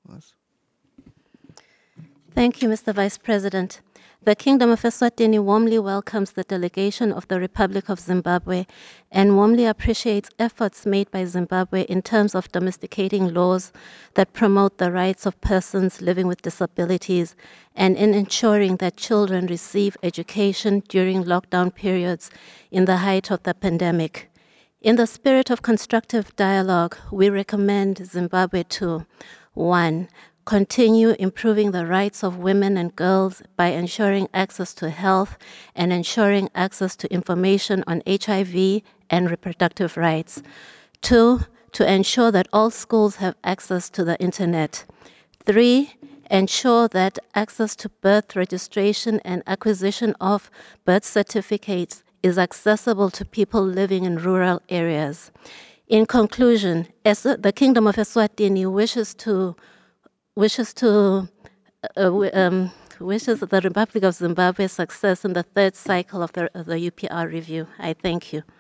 us. Thank you, Mr. Vice President. The Kingdom of Eswatini warmly welcomes the delegation of the Republic of Zimbabwe and warmly appreciates efforts made by Zimbabwe in terms of domesticating laws that promote the rights of persons living with disabilities and in ensuring that children receive education during lockdown periods in the height of the pandemic. In the spirit of constructive dialogue, we recommend Zimbabwe to 1. Continue improving the rights of women and girls by ensuring access to health and ensuring access to information on HIV and reproductive rights. 2. To ensure that all schools have access to the internet. 3. Ensure that access to birth registration and acquisition of birth certificates is accessible to people living in rural areas. In conclusion, the Kingdom of Eswatini wishes the Republic of Zimbabwe success in the third cycle of the UPR review. I thank you.